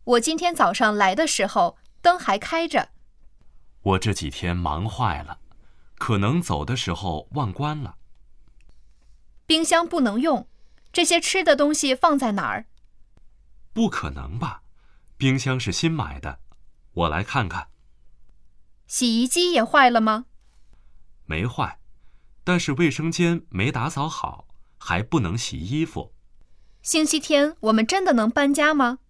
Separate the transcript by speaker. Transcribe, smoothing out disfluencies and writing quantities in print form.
Speaker 1: 我今天早上来的时候，灯还开着。
Speaker 2: 我这几天忙坏了，可能走的时候忘关了。
Speaker 1: 冰箱不能用，这些吃的东西放在哪儿？
Speaker 2: 不可能吧？冰箱是新买的，我来看看。
Speaker 1: 洗衣机也坏了吗？
Speaker 2: 没坏，但是卫生间没打扫好，还不能洗衣服。
Speaker 1: 星期天我们真的能搬家吗？